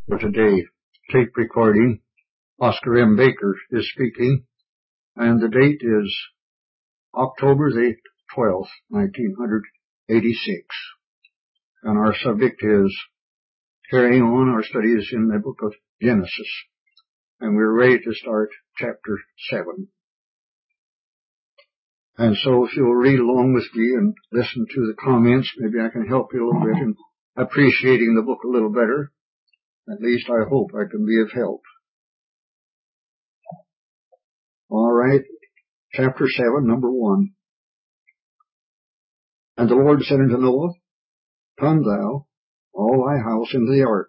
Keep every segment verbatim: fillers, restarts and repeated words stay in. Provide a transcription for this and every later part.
For today, tape recording, Oscar M. Baker is speaking, and the date is October the twelfth, nineteen eighty-six. And our subject is carrying on our studies in the book of Genesis. And we're ready to start chapter seven. And so if you'll read along with me and listen to the comments, maybe I can help you a little bit in appreciating the book a little better. At least I hope I can be of help. All right, chapter seven, number one. And the Lord said unto Noah, Come thou, all thy house, into the ark.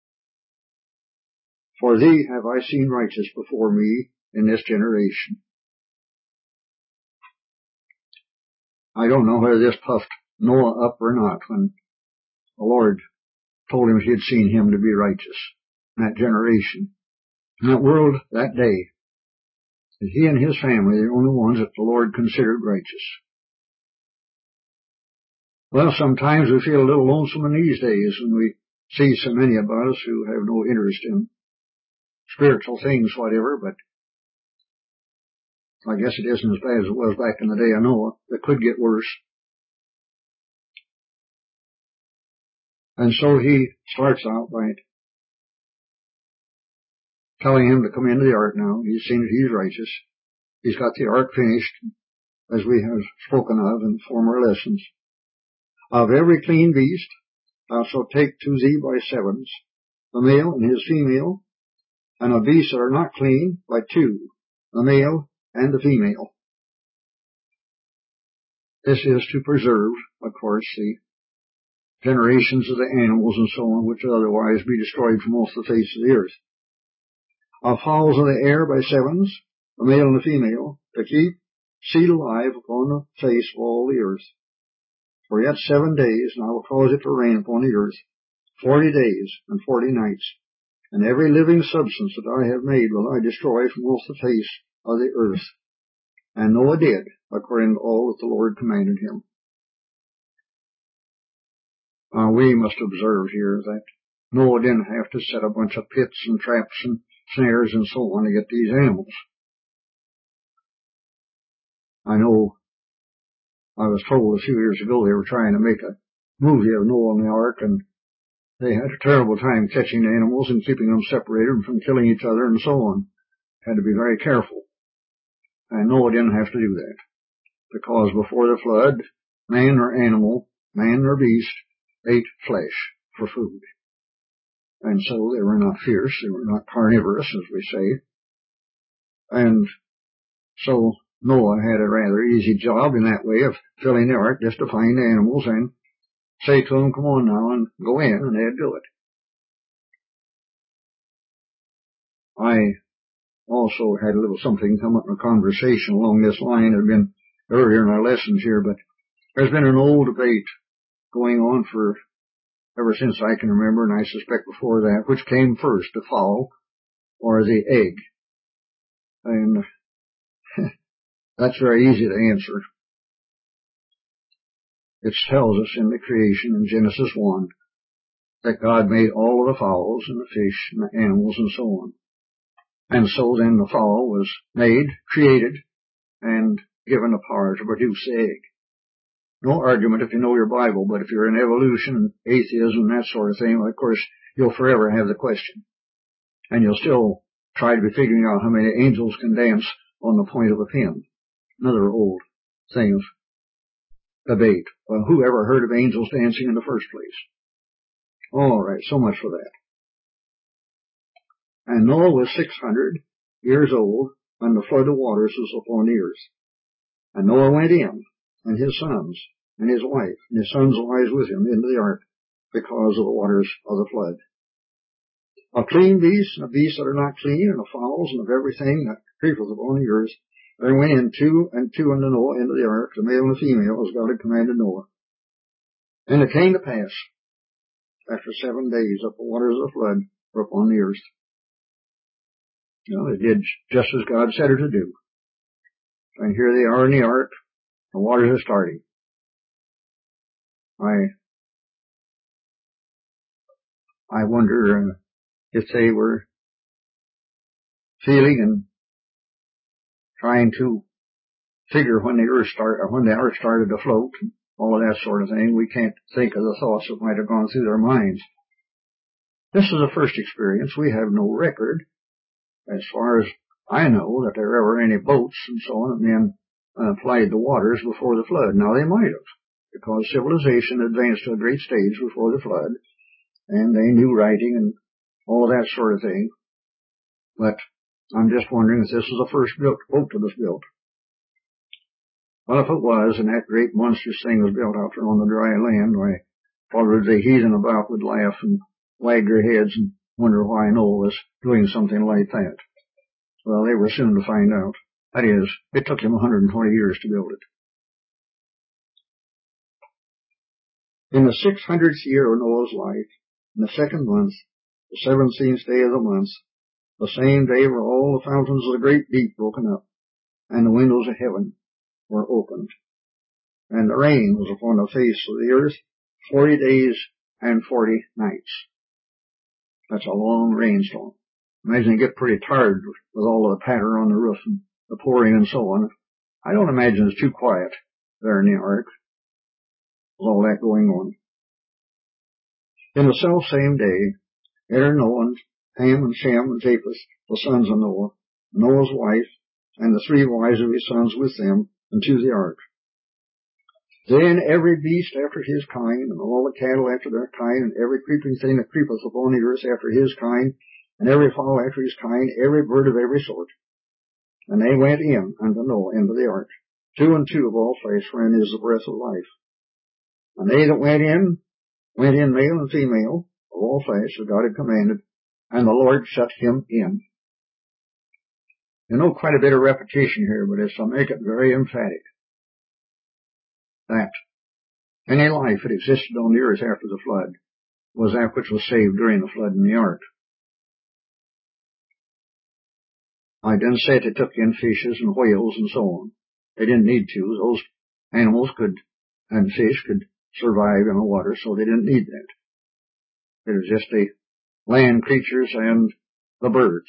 For thee have I seen righteous before me in this generation. I don't know whether this puffed Noah up or not when the Lord told him he had seen him to be righteous in that generation, in that world, that day. And he and his family are the only ones that the Lord considered righteous. Well, sometimes we feel a little lonesome in these days when we see so many of us who have no interest in spiritual things, whatever, but I guess it isn't as bad as it was back in the day of Noah. It could get worse. And so he starts out by telling him to come into the ark now. He's seen that he's righteous. He's got the ark finished, as we have spoken of in former lessons. Of every clean beast thou shalt take to thee by sevens, the male and his female, and of beasts that are not clean by two, the male and the female. This is to preserve, of course, the generations of the animals and so on, which would otherwise be destroyed from off the face of the earth. Of fowls of the air by sevens, the male and the female, to keep seed alive upon the face of all the earth. For yet seven days, and I will cause it to rain upon the earth, forty days and forty nights, and every living substance that I have made will I destroy from off the face of the earth. And Noah did, according to all that the Lord commanded him. Now, we must observe here that Noah didn't have to set a bunch of pits and traps and snares and so on to get these animals. I know I was told a few years ago they were trying to make a movie of Noah and the ark, and they had a terrible time catching the animals and keeping them separated from killing each other and so on. Had to be very careful. And Noah didn't have to do that, because before the flood, man or animal, man or beast, ate flesh for food. And so they were not fierce, they were not carnivorous, as we say. And so Noah had a rather easy job in that way of filling the ark, just to find the animals and say to them, come on now, and go in, and they'd do it. I also had a little something come up in a conversation along this line. It had been earlier in our lessons here, but there's been an old debate going on for ever since I can remember, and I suspect before that, which came first, the fowl or the egg. And that's very easy to answer. It tells us in the creation in Genesis one that God made all of the fowls and the fish and the animals and so on. And so then the fowl was made, created, and given the power to produce the egg. No argument if you know your Bible, but if you're in evolution, atheism, that sort of thing, well, of course, you'll forever have the question. And you'll still try to be figuring out how many angels can dance on the point of a pin. Another old thing of debate. Well, who ever heard of angels dancing in the first place? All right, so much for that. And Noah was six hundred years old when the flood of waters was upon the earth. And Noah went in, and his sons, and his wife, and his sons' wives with him into the ark, because of the waters of the flood. Of clean beasts, and of beasts that are not clean, and of fowls, and of everything that creepeth upon the earth, there went in two and two unto Noah into the ark, the male and the female, as God had commanded Noah. And it came to pass, after seven days, that the waters of the flood were upon the earth. You know, they did just as God said her to do. And here they are in the ark. The waters are starting. I I wonder, uh, if they were feeling and trying to figure when the earth started, or when the earth started to float, and all of that sort of thing. We can't think of the thoughts that might have gone through their minds. This is the first experience. We have no record, as far as I know, that there were any boats and so on, and then uh, plied the waters before the flood. Now, they might have, because civilization advanced to a great stage before the flood, and they knew writing and all of that sort of thing. But I'm just wondering if this is the first built boat that was built. Well, if it was, and that great monstrous thing was built out there on the dry land, why, probably the heathen about would laugh and wag their heads and wonder why Noah was doing something like that. Well, they were soon to find out. That is, it took him one hundred twenty years to build it. In the six hundredth year of Noah's life, in the second month, the seventeenth day of the month, the same day were all the fountains of the great deep broken up, and the windows of heaven were opened. And the rain was upon the face of the earth forty days and forty nights. That's a long rainstorm. Imagine you get pretty tired with all of the patter on the roof and the pouring and so on. I don't imagine it's too quiet there in the ark with all that going on. In the self same day, enter Noah, Ham and Shem and Japheth, the sons of Noah, Noah's wife, and the three wives of his sons with them, into the ark. Then every beast after his kind, and all the cattle after their kind, and every creeping thing that creepeth upon the earth after his kind, and every fowl after his kind, every bird of every sort. And they went in unto Noah into the ark, two and two of all flesh, wherein is the breath of life. And they that went in, went in male and female, of all flesh, as God had commanded, and the Lord shut him in. You know, quite a bit of repetition here, but it's to make it very emphatic that any life that existed on the earth after the flood was that which was saved during the flood in the ark. I didn't say they took in fishes and whales and so on. They didn't need to. Those animals could, and fish could survive in the water, so they didn't need that. It was just the land creatures and the birds.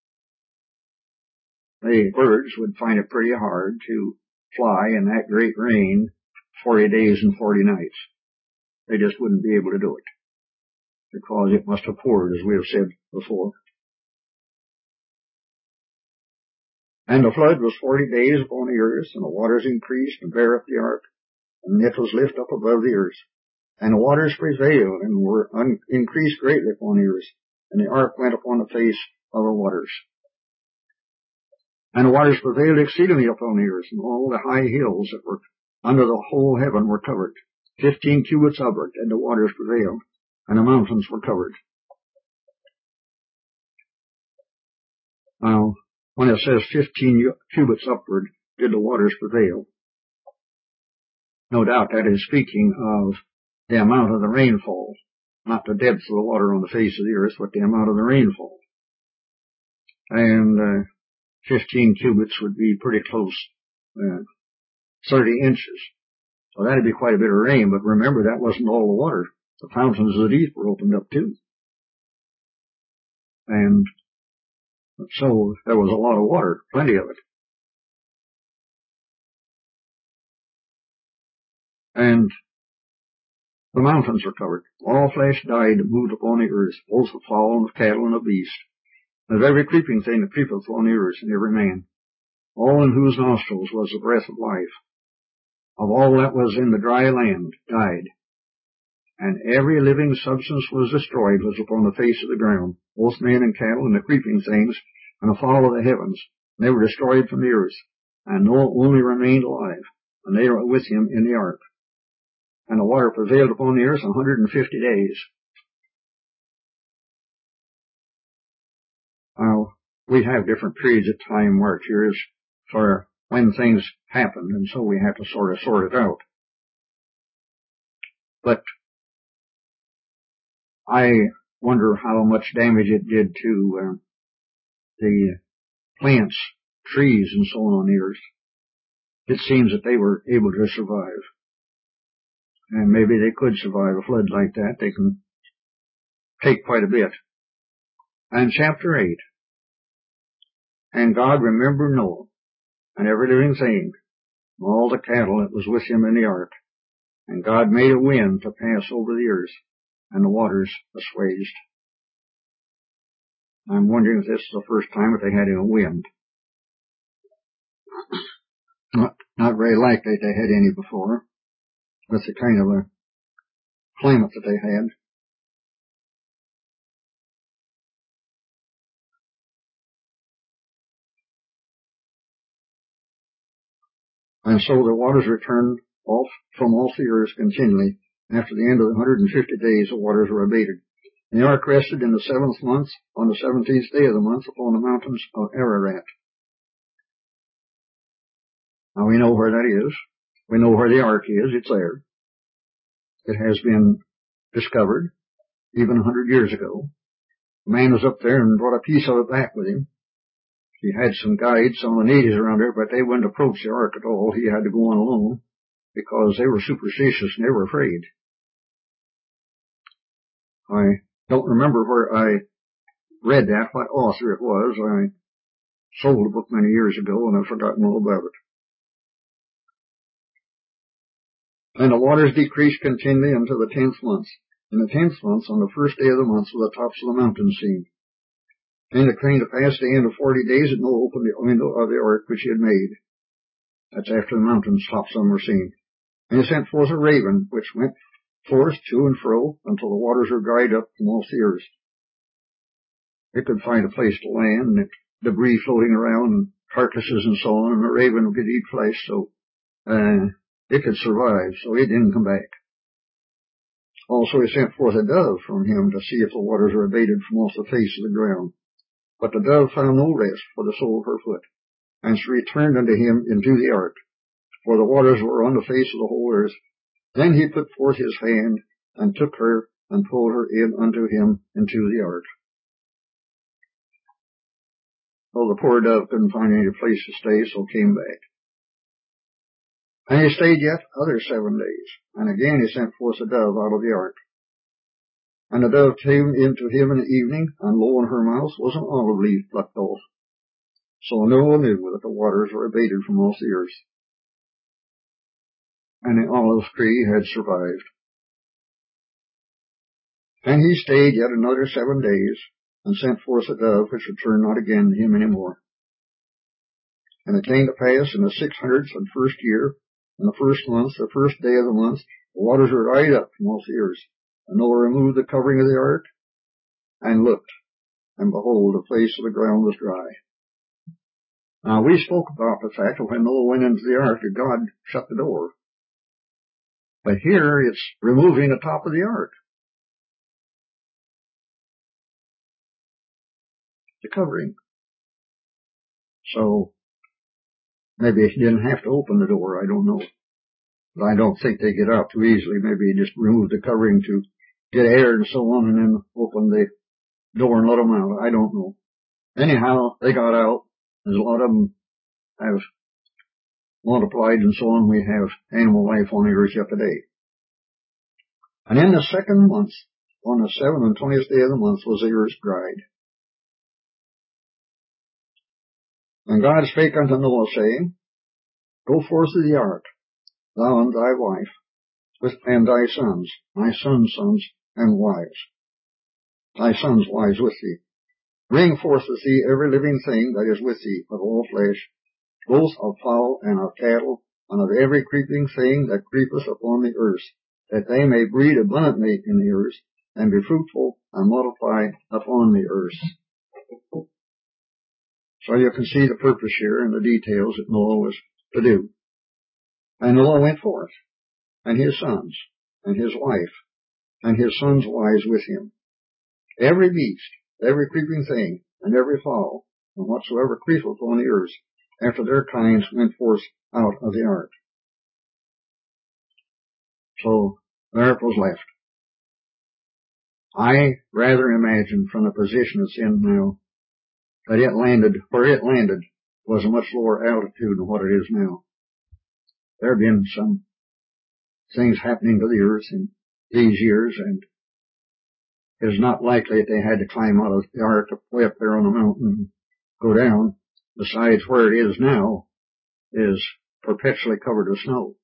The birds would find it pretty hard to fly in that great rain forty days and forty nights. They just wouldn't be able to do it, because it must have poured, as we have said before. And the flood was forty days upon the earth, and the waters increased and bare up the ark, and it was lifted up above the earth. And the waters prevailed and were un- increased greatly upon the earth, and the ark went upon the face of the waters. And the waters prevailed exceedingly upon the earth, and all the high hills that were under the whole heaven were covered. Fifteen cubits upward, and the waters prevailed, and the mountains were covered. Now, when it says fifteen cubits upward, did the waters prevail? No doubt that is speaking of the amount of the rainfall, not the depth of the water on the face of the earth, but the amount of the rainfall. And uh, fifteen cubits would be pretty close, uh, thirty inches. So that'd be quite a bit of rain, but remember, that wasn't all the water. The fountains of the deep were opened up too. And so there was a lot of water, plenty of it. And the mountains were covered. All flesh died that moved upon the earth, both the fowl and the cattle and the beast, and of every creeping thing that creepeth upon the earth, and every man, all in whose nostrils was the breath of life, of all that was in the dry land, died. And every living substance was destroyed, was upon the face of the ground, both men and cattle and the creeping things, and the fowl of the heavens. And they were destroyed from the earth. And Noah only remained alive, and they were with him in the ark. And the water prevailed upon the earth one hundred and fifty days. Now, we have different periods of time marked here as for when things happened, and so we have to sort of sort it out. But I wonder how much damage it did to uh, the plants, trees, and so on on the earth. It seems that they were able to survive. And maybe they could survive a flood like that. They can take quite a bit. And chapter eight. And God remembered Noah, and every living thing, and all the cattle that was with him in the ark. And God made a wind to pass over the earth, and the waters assuaged. I'm wondering if this is the first time that they had a wind. Not, not very likely they had any before, with the kind of a climate that they had. And so the waters returned off from off the earth continually. After the end of the one hundred fifty days, the waters were abated. And the ark rested in the seventh month, on the seventeenth day of the month, upon the mountains of Ararat. Now we know where that is. We know where the ark is. It's there. It has been discovered even a hundred years ago. The man was up there and brought a piece of it back with him. He had some guides, some of the natives around there, but they wouldn't approach the ark at all. He had to go on alone because they were superstitious and they were afraid. I don't remember where I read that, what author it was. I sold a book many years ago and I've forgotten all about it. And the waters decreased continually until the tenth month. In the tenth month, on the first day of the month, were the tops of the mountains seen. And it came to pass the end of forty days that Noah opened the window of the ark which he had made. That's after the mountains tops of them were seen. And he sent forth a raven, which went forth to and fro until the waters were dried up from off the earth. It could find a place to land, and debris floating around, and carcasses and so on, and the raven could eat flesh, so uh, it could survive, so it didn't come back. Also he sent forth a dove from him to see if the waters were abated from off the face of the ground. But the dove found no rest for the sole of her foot, and she returned unto him into the ark, for the waters were on the face of the whole earth. Then he put forth his hand, and took her, and pulled her in unto him into the ark. Well, the poor dove couldn't find any place to stay, so came back. And he stayed yet other seven days, and again he sent forth a dove out of the ark. And the dove came into him in the evening, and lo, in her mouth was an olive leaf plucked off. So Noah knew that the waters were abated from off the earth, and the olive tree had survived. And he stayed yet another seven days, and sent forth a dove, which returned not again to him any more. And it came to pass in the six hundredth and first year, in the first month, the first day of the month, the waters were dried up from off the earth. And Noah removed the covering of the ark, and looked, and behold, the face of the ground was dry. Now, we spoke about the fact that when Noah went into the ark, that God shut the door. But here, it's removing the top of the ark, the covering. So, maybe he didn't have to open the door, I don't know. But I don't think they get out too easily. Maybe he just removed the covering to get air and so on, and then open the door and let them out. I don't know. Anyhow, they got out. There's a lot of them have multiplied and so on. We have animal life on the earth yet today. And in the second month, on the seventh and twentieth day of the month, was the earth dried. And God spake unto Noah, saying, Go forth to the ark, thou and thy wife, with and thy sons, my sons' sons, and wives, thy sons' wives with thee. Bring forth with thee every living thing that is with thee of all flesh, both of fowl and of cattle, and of every creeping thing that creepeth upon the earth, that they may breed abundantly in the earth, and be fruitful and multiply upon the earth. So you can see the purpose here and the details that Noah was to do. And Noah went forth, and his sons, and his wife, and his sons' wives with him. Every beast, every creeping thing, and every fowl, and whatsoever creepeth upon the earth, after their kinds went forth out of the ark. So there it was left. I rather imagine from the position it's in now that it landed, where it landed was a much lower altitude than what it is now. There have been some things happening to the earth in these years, and it is not likely that they had to climb out of the ark way up there on the mountain and go down. Besides, where it is now is perpetually covered with snow.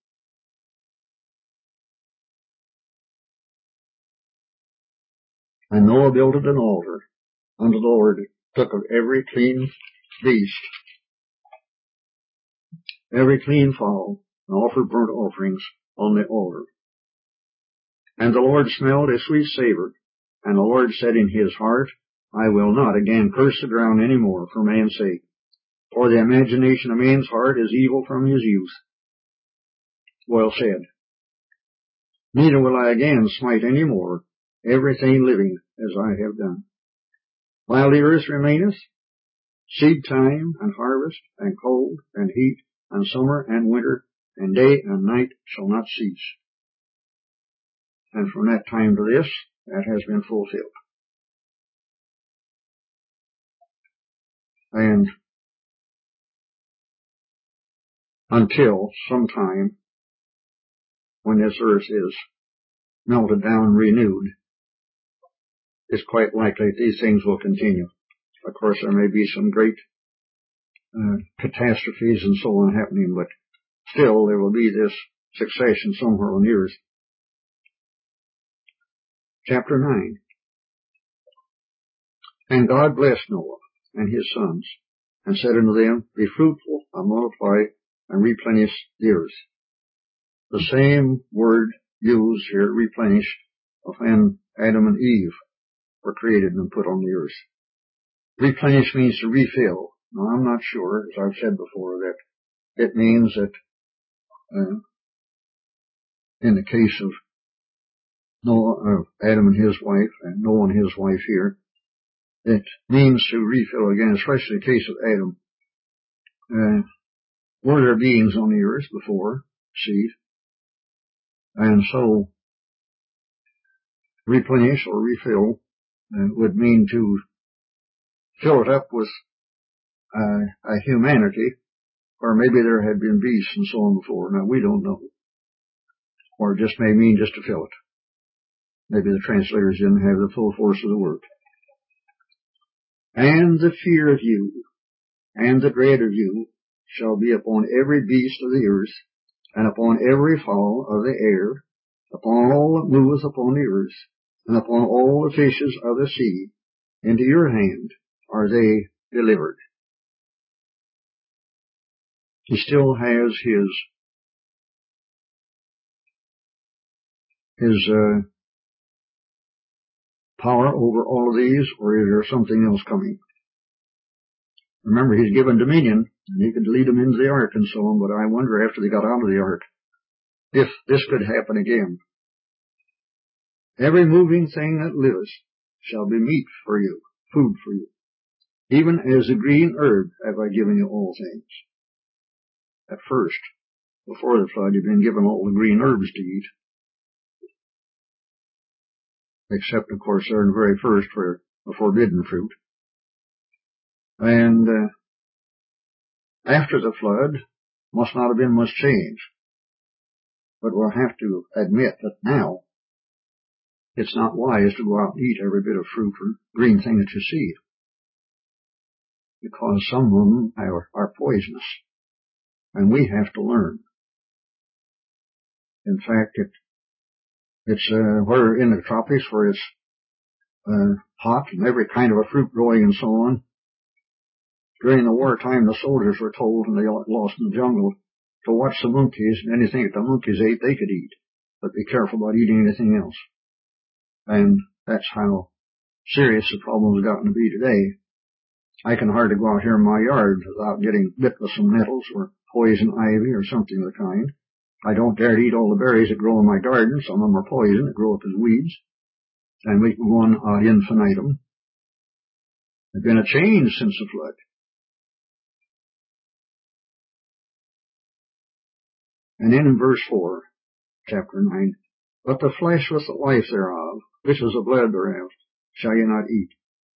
And Noah builded an altar unto the Lord, took of every clean beast, every clean fowl, and offered burnt offerings on the altar. And the Lord smelled a sweet savor, and the Lord said in his heart, I will not again curse the ground any more for man's sake, for the imagination of man's heart is evil from his youth. Well said. Neither will I again smite any more everything living as I have done. While the earth remaineth, seed time and harvest, and cold and heat, and summer and winter, and day and night shall not cease. And from that time to this, that has been fulfilled. And until sometime when this earth is melted down and renewed, it's quite likely that these things will continue. Of course, there may be some great uh, catastrophes and so on happening, but still there will be this succession somewhere on the earth. Chapter nine. And God blessed Noah and his sons, and said unto them, Be fruitful, and multiply, and replenish the earth. The same word used here, replenish, of when Adam and Eve were created and put on the earth. Replenish means to refill. Now, I'm not sure, as I've said before, that it means that uh, in the case of Noah, of Adam and his wife, and Noah and his wife here, it means to refill again, especially in the case of Adam. Uh, were there beings on the earth before? See? And so, replenish or refill uh, would mean to fill it up with uh, a humanity, or maybe there had been beasts and so on before. Now, we don't know. Or it just may mean just to fill it. Maybe the translators didn't have the full force of the word. And the fear of you, and the dread of you, shall be upon every beast of the earth, and upon every fowl of the air, upon all that moveth upon the earth, and upon all the fishes of the sea. Into your hand are they delivered. He still has his his uh, power over all of these, or is there something else coming? Remember, he's given dominion, and he could lead them into the ark and so on, but I wonder after they got out of the ark if this could happen again. Every moving thing that liveth shall be meat for you, food for you. Even as the green herb have I given you all things. At first, before the flood, you've been given all the green herbs to eat. Except, of course, they're in the very first for the forbidden fruit. And uh, after the flood, must not have been much change. But we'll have to admit that now, it's not wise to go out and eat every bit of fruit or green thing that you see. Because some of them are, are poisonous. And we have to learn. In fact, it, it's uh, where in the tropics where it's uh, hot and every kind of a fruit growing and so on. During the wartime, the soldiers were told when they got lost in the jungle to watch the monkeys, and anything that the monkeys ate, they could eat. But be careful about eating anything else. And that's how serious the problem has gotten to be today. I can hardly go out here in my yard without getting bit with some nettles or poison ivy or something of the kind. I don't dare to eat all the berries that grow in my garden. Some of them are poison that grow up as weeds. And we can go on ad infinitum. There's been a change since the flood. And then in verse four, chapter nine, But the flesh with the life thereof, which is the blood thereof, shall ye not eat.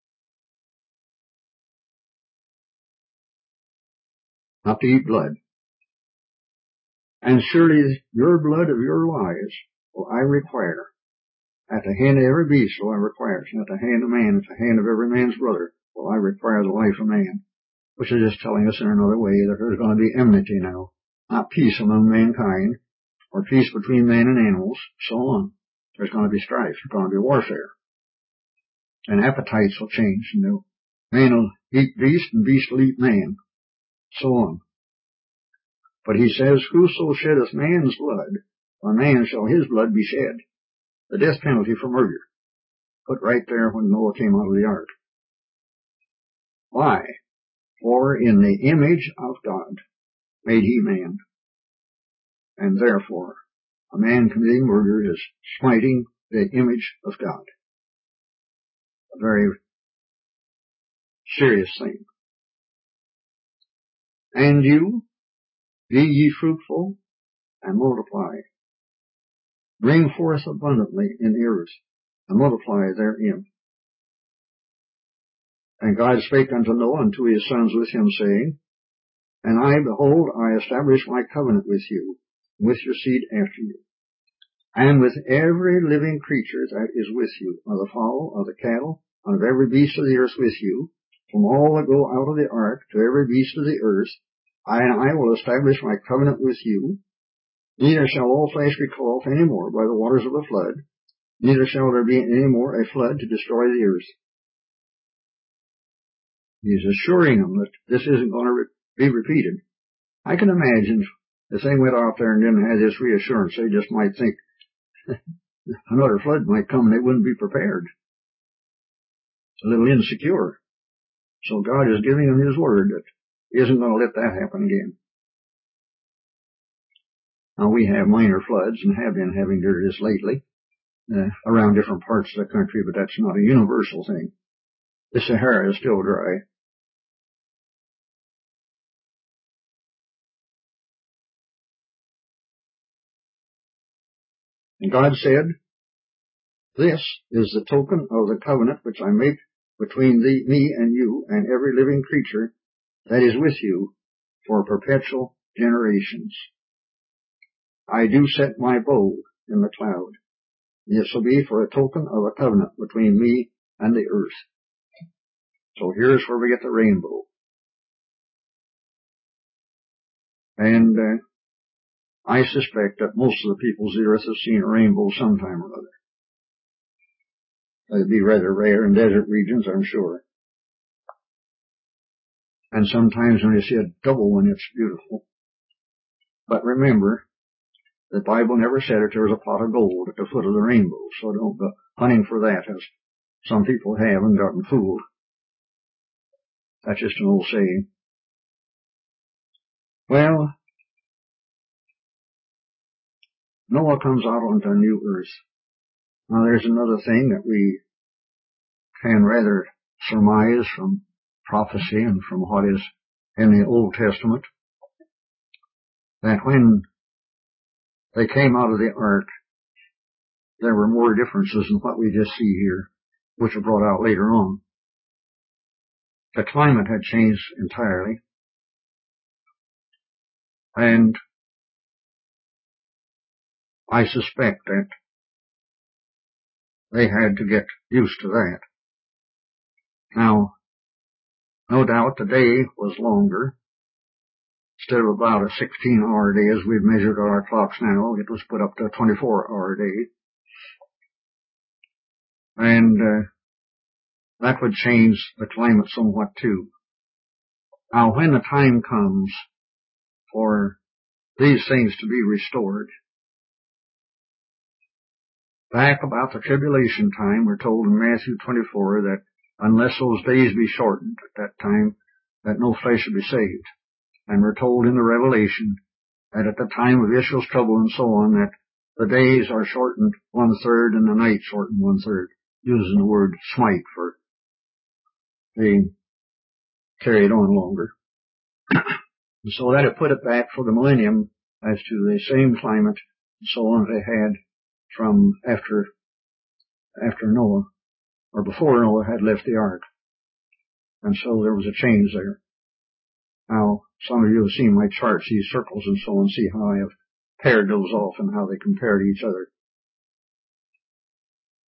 Not to eat blood. And surely your blood of your lives will I require. At the hand of every beast will I require it, and at the hand of man, at the hand of every man's brother, will I require the life of man. Which is just telling us in another way that there's going to be enmity now. Not peace among mankind, or peace between man and animals, so on. There's going to be strife. There's going to be warfare. And appetites will change. And man will eat beast, and beast will eat man. So on. But he says, whoso sheddeth man's blood, on man shall his blood be shed. The death penalty for murder. Put right there when Noah came out of the ark. Why? For in the image of God made he man. And therefore, a man committing murder is smiting the image of God. A very serious thing. And you, be ye fruitful and multiply. Bring forth abundantly in the earth, and multiply therein. And God spake unto Noah and to his sons with him, saying, And I, behold, I establish my covenant with you, with your seed after you, and with every living creature that is with you, of the fowl, of the cattle, and of every beast of the earth with you, from all that go out of the ark to every beast of the earth, I and I will establish my covenant with you. Neither shall all flesh be cut off any more by the waters of a flood, neither shall there be any more a flood to destroy the earth. He's assuring them that this isn't going to re- be repeated. I can imagine if they went out there and didn't have this reassurance, they just might think another flood might come and they wouldn't be prepared. It's a little insecure. So God is giving them his word that he isn't going to let that happen again. Now we have minor floods and have been having this lately uh, around different parts of the country, but that's not a universal thing. The Sahara is still dry. And God said, This is the token of the covenant which I make between thee, me and you and every living creature that is with you for perpetual generations. I do set my bow in the cloud. This will be for a token of a covenant between me and the earth. So here's where we get the rainbow. And uh, I suspect that most of the peoples of the earth have seen a rainbow sometime or other. It'd be rather rare in desert regions, I'm sure. And sometimes when you see a double one, it's beautiful. But remember, the Bible never said that there was a pot of gold at the foot of the rainbow, so don't go hunting for that, as some people have and gotten fooled. That's just an old saying. Well, Noah comes out onto a new earth. Now there's another thing that we can rather surmise from prophecy and from what is in the Old Testament, that when they came out of the ark, there were more differences than what we just see here, which are brought out later on. The climate had changed entirely, and I suspect that they had to get used to that. Now, no doubt the day was longer. Instead of about a sixteen hour day as we've measured our clocks now, it was put up to a twenty-four hour day. And uh, that would change the climate somewhat too. Now, when the time comes for these things to be restored, back about the tribulation time, we're told in Matthew twenty-four that unless those days be shortened at that time, that no flesh should be saved. And we're told in the Revelation that at the time of Israel's trouble and so on, that the days are shortened one-third and the night shortened one-third, using the word smite for being carried on longer. And so that had put it back for the millennium as to the same climate and so on they had from after after Noah, or before Noah had left the ark. And so there was a change there. Now, some of you have seen my charts, these circles and so on, see how I have paired those off and how they compare to each other.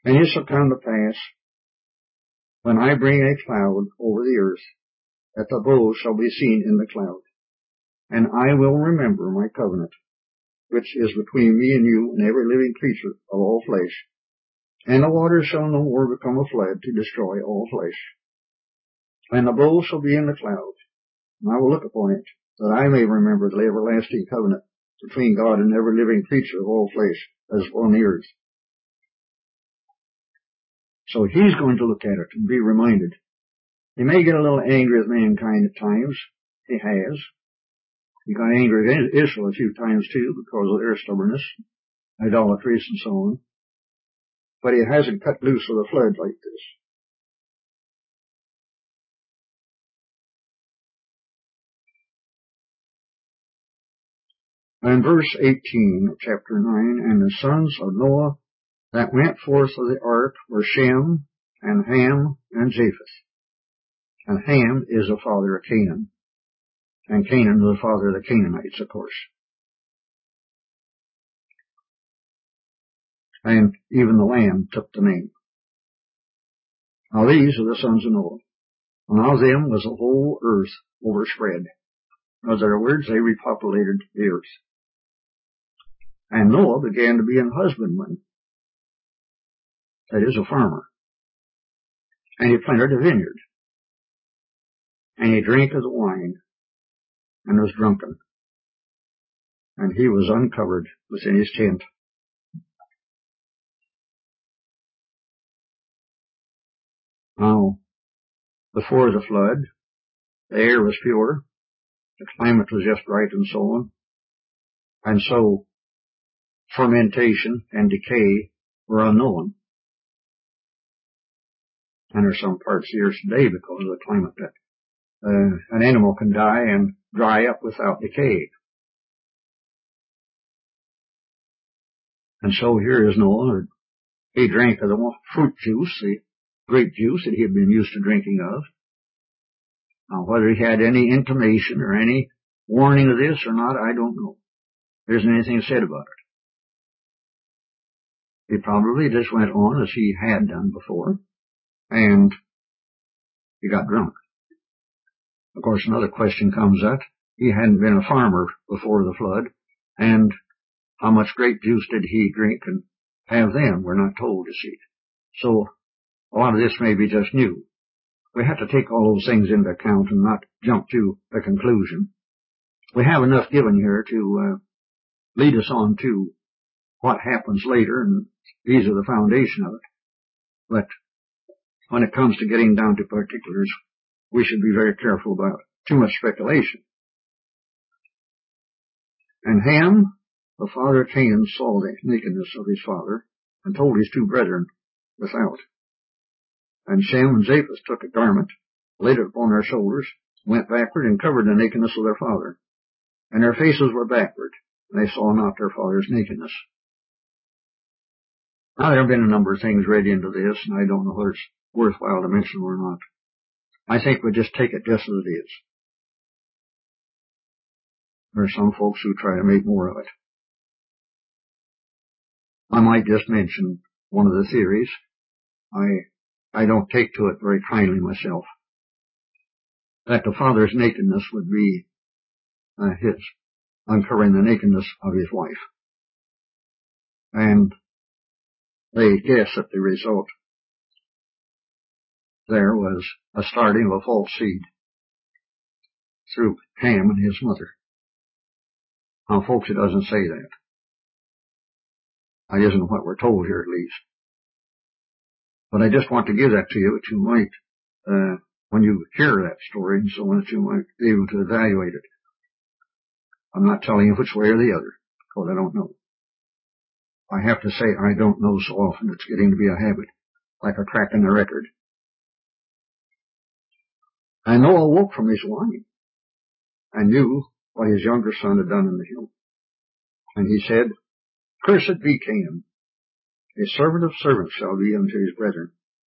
And it shall come to pass, when I bring a cloud over the earth, that the bow shall be seen in the cloud. And I will remember my covenant, which is between me and you and every living creature of all flesh. And the waters shall no more become a flood to destroy all flesh. And the bow shall be in the cloud, and I will look upon it, that I may remember the everlasting covenant between God and every living creature of all flesh as upon the earth. So he's going to look at it and be reminded. He may get a little angry with mankind at times. He has. He got angry with Israel a few times too because of their stubbornness, idolatries and so on. But he hasn't cut loose with a flood like this. And verse eighteen of chapter nine, and the sons of Noah that went forth of the ark were Shem, and Ham, and Japheth. And Ham is the father of Canaan. And Canaan is the father of the Canaanites, of course. And even the land took the name. Now these are the sons of Noah. And of them was the whole earth overspread. In other words, they repopulated the earth. And Noah began to be an husbandman. That is, a farmer. And he planted a vineyard. And he drank of the wine, and was drunken. And he was uncovered within his tent. Now, before the flood, the air was pure, the climate was just right and so on. And so, fermentation and decay were unknown. And there are some parts of the earth today because of the climate that uh, an animal can die and dry up without decay. And so here is Noah. He drank of the fruit juice, the grape juice that he had been used to drinking of. Now, whether he had any intimation or any warning of this or not, I don't know. There isn't anything said about it. He probably just went on as he had done before, and he got drunk. Of course, another question comes up. He hadn't been a farmer before the flood, and how much grape juice did he drink and have then? We're not told, you see. So, a lot of this may be just new. We have to take all those things into account and not jump to a conclusion. We have enough given here to uh, lead us on to what happens later, and these are the foundation of it. But when it comes to getting down to particulars, we should be very careful about too much speculation. And Ham, the father of Canaan, saw the nakedness of his father, and told his two brethren without. And Shem and Japheth took a garment, laid it upon their shoulders, went backward, and covered the nakedness of their father. And their faces were backward, and they saw not their father's nakedness. Now, there have been a number of things read into this, and I don't know whether it's worthwhile to mention or not. I think we just take it just as it is. There are some folks who try to make more of it. I might just mention one of the theories. I I don't take to it very kindly myself. That the father's nakedness would be uh, his, uncovering the nakedness of his wife. And they guess that the result there was a starting of a false seed through Ham and his mother. Now, folks, it doesn't say that. That isn't what we're told here, at least. But I just want to give that to you, that you might, uh, when you hear that story and so on, that you might be able to evaluate it. I'm not telling you which way or the other, because I don't know. I have to say I don't know so often. It's getting to be a habit, like a crack in the record. And Noah woke from his wine and knew what his younger son had done unto him. And he said, Cursed be Canaan, a servant of servants shall be unto his brethren.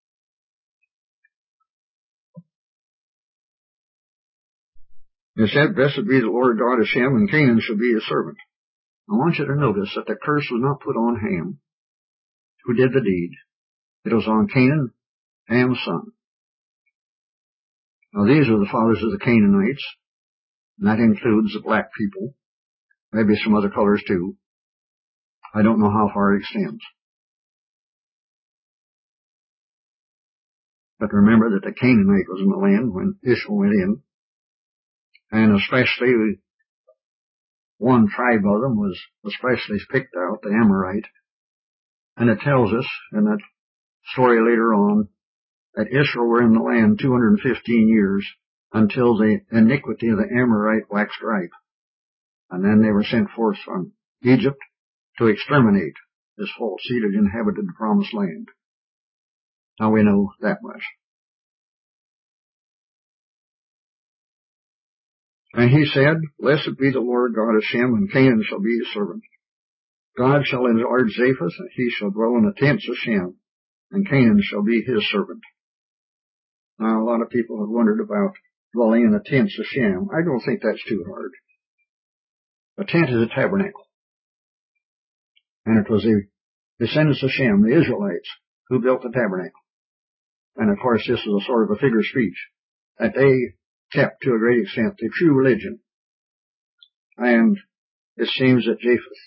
He said, Blessed be the Lord God of Shem, and Canaan shall be his servant. I want you to notice that the curse was not put on Ham, who did the deed. It was on Canaan, Ham's son. Now these are the fathers of the Canaanites, and that includes the black people, maybe some other colors too. I don't know how far it extends. But remember that the Canaanite was in the land when Israel went in, and especially one tribe of them was especially picked out, the Amorite, and it tells us in that story later on that Israel were in the land two hundred fifteen years until the iniquity of the Amorite waxed ripe, and then they were sent forth from Egypt to exterminate this false seed that inhabited the promised land. Now we know that much. And he said, Blessed be the Lord God of Shem, and Canaan shall be his servant. God shall enlarge Japheth, and he shall dwell in the tents of Shem, and Canaan shall be his servant. Now a lot of people have wondered about dwelling in the tents of Shem. I don't think that's too hard. A tent is a tabernacle. And it was the descendants of Shem, the Israelites, who built the tabernacle. And of course this is a sort of a figure of speech, that they kept to a great extent the true religion. And it seems that Japheth,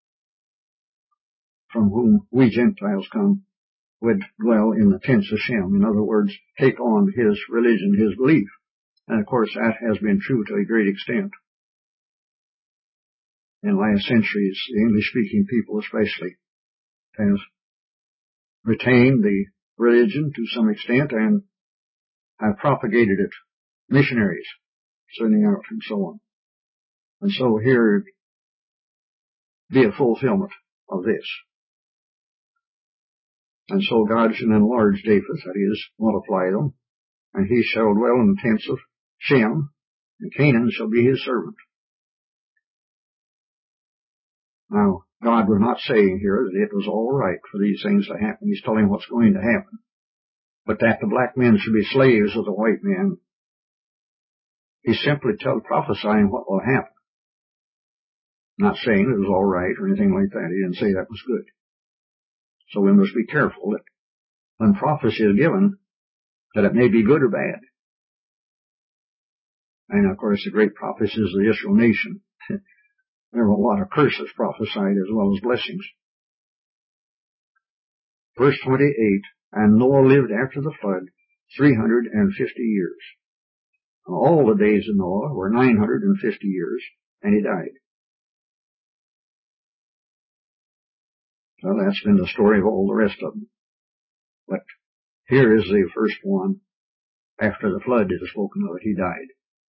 from whom we Gentiles come, would dwell in the tents of Shem. In other words, take on his religion, his belief. And of course that has been true to a great extent. In last centuries, the English-speaking people especially have retained the religion to some extent and have propagated it. Missionaries sending out and so on. And so here be a fulfillment of this. And so God shall enlarge Japheth, that is, multiply them, and he shall dwell in the tents of Shem, and Canaan shall be his servant. Now, God was not saying here that it was all right for these things to happen. He's telling what's going to happen. But that the black men should be slaves of the white men, he's simply tell, prophesying what will happen. Not saying it was all right or anything like that. He didn't say that was good. So we must be careful that when prophecy is given, that it may be good or bad. And of course the great prophecies of the Israel nation, there were a lot of curses prophesied as well as blessings. Verse twenty-eight, and Noah lived after the flood three hundred fifty years. All the days of Noah were nine hundred fifty years, and he died. Well, that's been the story of all the rest of them. But here is the first one. After the flood it is spoken of, he died.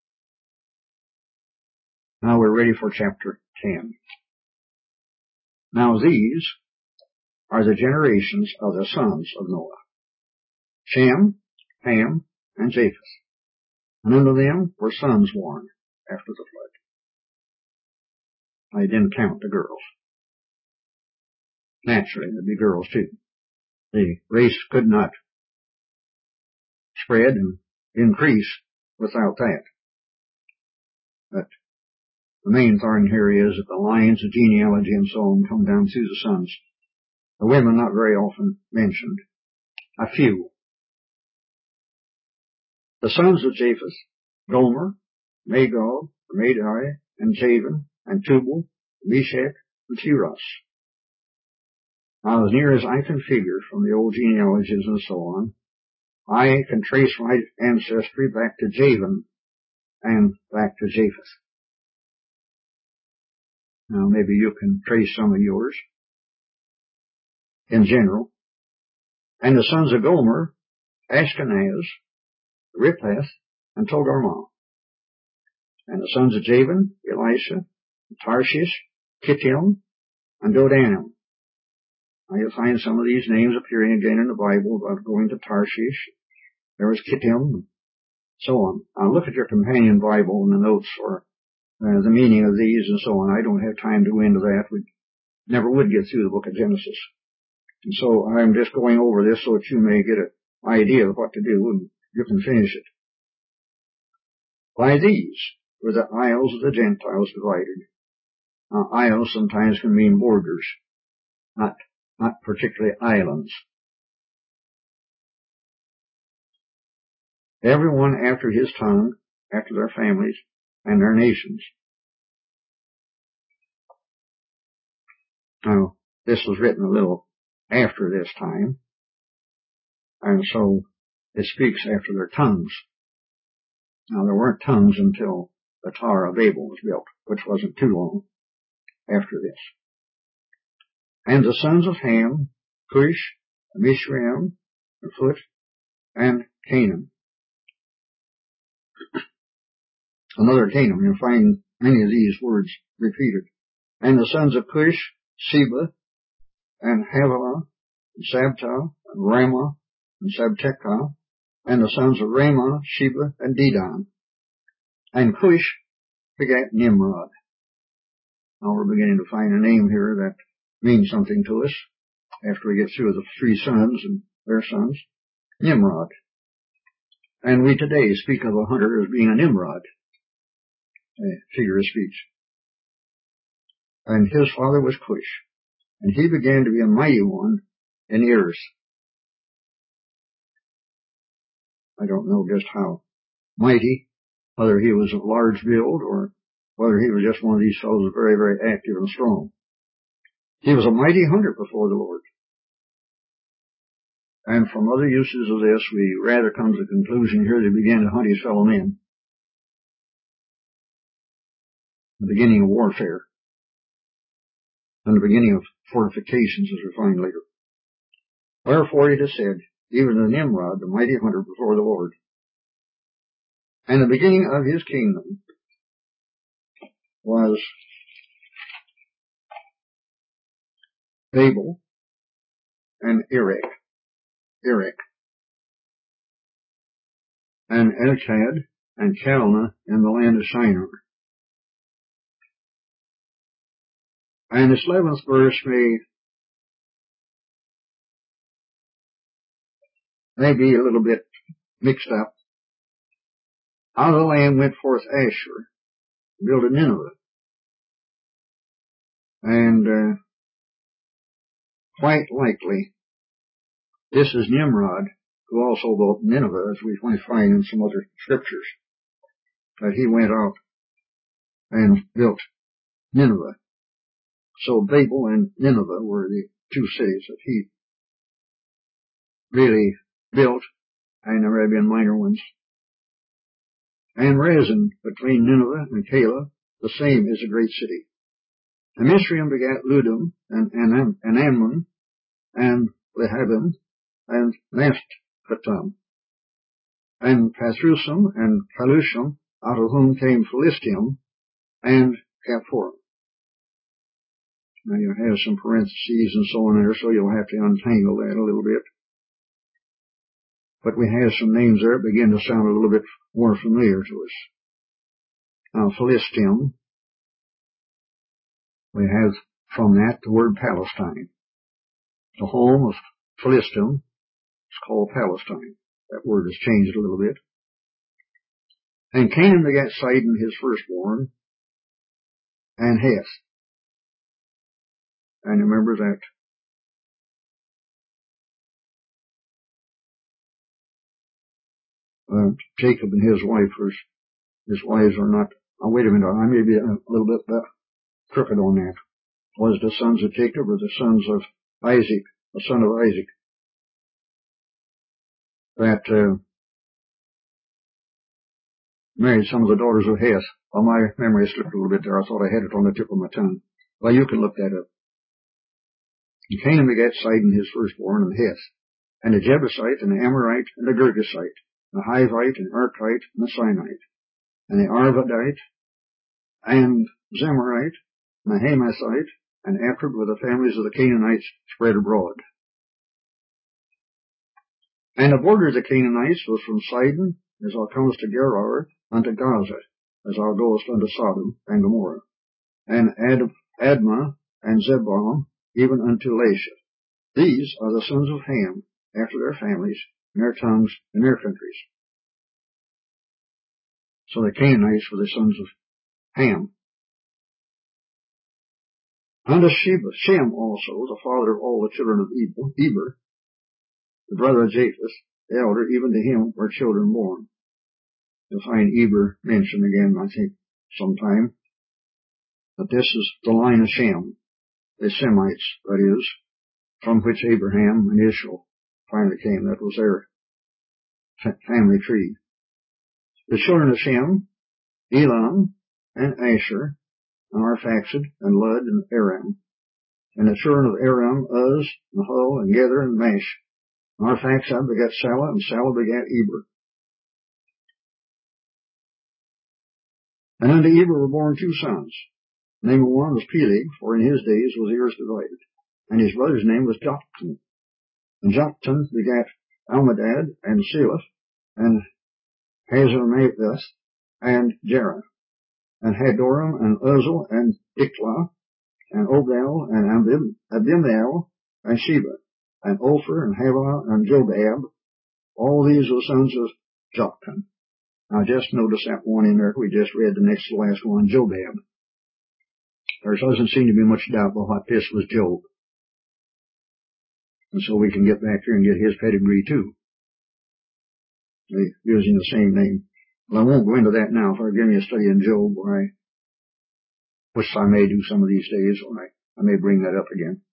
Now we're ready for chapter ten. Now these are the generations of the sons of Noah: Shem, Ham, and Japheth. And unto them were sons born after the flood. I didn't count the girls. Naturally, there'd be girls too. The race could not spread and increase without that. But the main thorn here is that the lines of genealogy and so on come down through the sons. The women not very often mentioned. A few. The sons of Japheth: Gomer, Magog, Madai, and Javan, and Tubal, Meshach, and Tiras. Now, as near as I can figure from the old genealogies and so on, I can trace my ancestry back to Javan and back to Japheth. Now, maybe you can trace some of yours in general. And the sons of Gomer: Ashkenaz, Riphath, and Togarmah. And the sons of Javan: Elisha, Tarshish, Kittim, and Dodanim. Now you'll find some of these names appearing again in the Bible about going to Tarshish. There was Kittim, and so on. Now look at your companion Bible and the notes for uh, the meaning of these and so on. I don't have time to go into that. We never would get through the book of Genesis. And so I'm just going over this so that you may get an idea of what to do and you can finish it. By these were the isles of the Gentiles divided. Now, isles sometimes can mean borders, not, not particularly islands. every one after his tongue, after their families, and their nations. Now, this was written a little after this time, and so it speaks after their tongues. Now, there weren't tongues until the Tower of Babel was built, which wasn't too long after this. And the sons of Ham, Cush, Mizraim, and Phut, and Canaan. Another Canaan. You'll find many of these words repeated. And the sons of Cush, Seba, and Havilah, and Sabta, and Ramah, and Sabteka, and the sons of Ramah, Sheba, and Dedan. And Cush begat Nimrod. Now we're beginning to find a name here that means something to us after we get through the three sons and their sons. Nimrod. And we today speak of a hunter as being a Nimrod, a figure of speech. And his father was Cush, and he began to be a mighty one in years. I don't know just how mighty, whether he was of large build or whether he was just one of these fellows very, very active and strong. He was a mighty hunter before the Lord. And from other uses of this, we rather come to the conclusion here that he began to hunt his fellow men. The beginning of warfare. And the beginning of fortifications, as we find later. Wherefore it is said, even the Nimrod, the mighty hunter before the Lord. And the beginning of his kingdom was Babel and Erech. Erech. And Elchad and Calneh in the land of Shinar. And this eleventh verse may, may be a little bit mixed up. Out of the land went forth Asher, to build a Nineveh. And uh, quite likely, this is Nimrod, who also built Nineveh, as we might find in some other scriptures, that he went out and built Nineveh. So Babel and Nineveh were the two cities that he really built, and there have been minor ones. And Rezin, between Nineveh and Calah, the same is a great city. And Mizraim begat Ludum, and, and, and Ammon, and Lehabim, and Naphtuhim, and Pathrusim, and Calushim, out of whom came Philistium, and Caphorim. Now you have some parentheses and so on there, so you'll have to untangle that a little bit. But we have some names there that begin to sound a little bit more familiar to us. Now, Philistium, we have from that the word Palestine. The home of Philistium is called Palestine. That word has changed a little bit. And Canaan begat Sidon, his firstborn, and Heth. And remember that uh, Jacob and his wife, was, his wives are not, oh, wait a minute, I may be a little bit uh, crooked on that. Was the sons of Jacob or the sons of Isaac, the son of Isaac, that uh, married some of the daughters of Heth? Well, my memory slipped a little bit there. I thought I had it on the tip of my tongue. Well, you can look that up. And Canaan begat Sidon, his firstborn, and Heth, and the Jebusite, and the Amorite, and the Girgasite, the Hivite, and Archite, and the Sinite, and the Arvadite, and Zemarite, and the Hamathite, and afterward were the families of the Canaanites spread abroad. And the border of the Canaanites was from Sidon, as thou comest to Gerar, unto Gaza, as thou goest unto Sodom and Gomorrah, and Ad- Admah, and Zebulun, even unto Lasha. These are the sons of Ham, after their families, and their tongues, and their countries. So the Canaanites were the sons of Ham. Unto Sheba, Shem also, the father of all the children of Eber, the brother of Japheth, the elder, even to him were children born. You'll find Eber mentioned again, I think, sometime. But this is the line of Shem, the Semites, that is, from which Abraham and Ishmael finally came. That was their family tree. The children of Shem, Elam, and Asher, and Arphaxad, and Lud, and Aram. And the children of Aram, Uz, Nahal, and Gether, and Mash. And Arphaxad begat Salah, and Salah begat Eber. And unto Eber were born two sons. The name of one was Peleg, for in his days was the earth divided. And his brother's name was Joktan. And Joktan begat Almadad, and Selah, and Hazarmaveth, and Jerah, and Hadoram, and Uzal, and Diklah, and Obal, and Abim, Abimael, and Sheba, and Ophir, and Havilah, and Jobab. All these were sons of Joktan. Now just notice that one in there we just read, the next to the last one, Jobab. There doesn't seem to be much doubt about what this was Job. And so we can get back here and get his pedigree too. Using the same name. Well, I won't go into that now, for give me a study in Job, where I, which I may do some of these days, or I, I may bring that up again.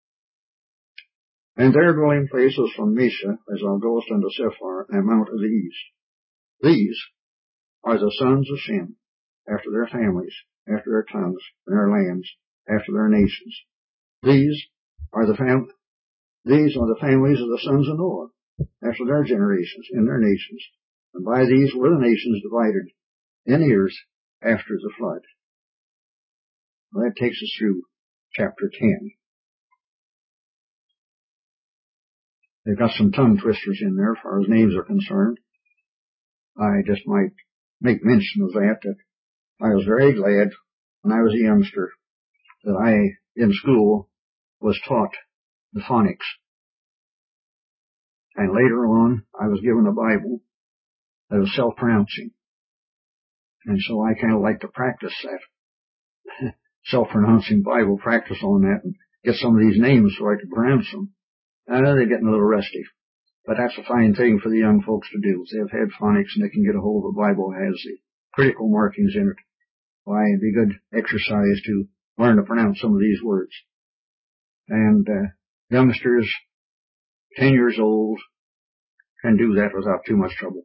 And their dwelling place was from Mesha, as thou goest unto Sephar, and mount of the east. These are the sons of Shem, after their families, after their tongues, and their lands, after their nations. These are the fam- these are the families of the sons of Noah, after their generations, in their nations. And by these were the nations divided in years after the flood. Well, that takes us through chapter ten. They've got some tongue twisters in there as far as names are concerned. I just might make mention of that, that I was very glad when I was a youngster that I, in school, was taught the phonics. And later on, I was given a Bible that was self-pronouncing. And so I kind of like to practice that self-pronouncing Bible, practice on that, and get some of these names so I could pronounce them. Uh, they're getting a little rusty. But that's a fine thing for the young folks to do. If they've had phonics and they can get a hold of a Bible that has the critical markings in it, why, it'd be good exercise to learn to pronounce some of these words. And uh, youngsters, ten years old, can do that without too much trouble.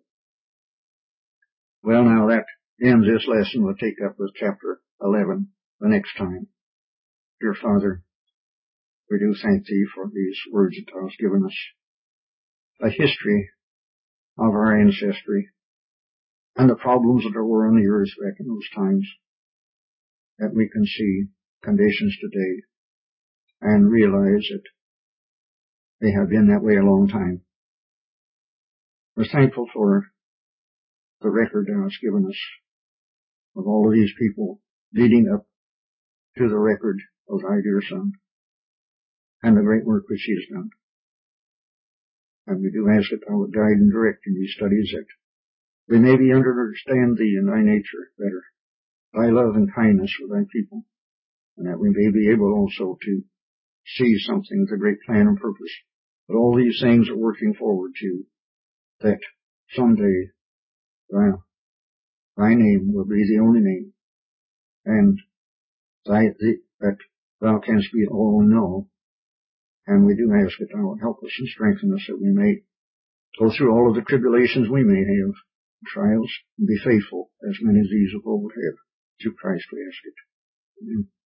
Well, now that ends this lesson. We'll take up with chapter eleven the next time. Dear Father, we do thank Thee for these words that Thou hast given us. A history of our ancestry and the problems that there were on the earth back in those times, that we can see conditions today and realize that they have been that way a long time. We're thankful for the record Thou hast given us of all of these people leading up to the record of Thy dear Son and the great work which He has done. And we do ask that Thou would guide and direct in these studies, that we may be under to understand Thee and Thy nature better, Thy love and kindness for Thy people, and that we may be able also to see something of the great plan and purpose. But all these things are working forward to that someday Thy, thy name will be the only name, and thy, the, that Thou canst be all in all. And we do ask that Thou will help us and strengthen us, that we may go through all of the tribulations we may have, trials, and be faithful as many as these of old have. Through Christ we ask it. Amen.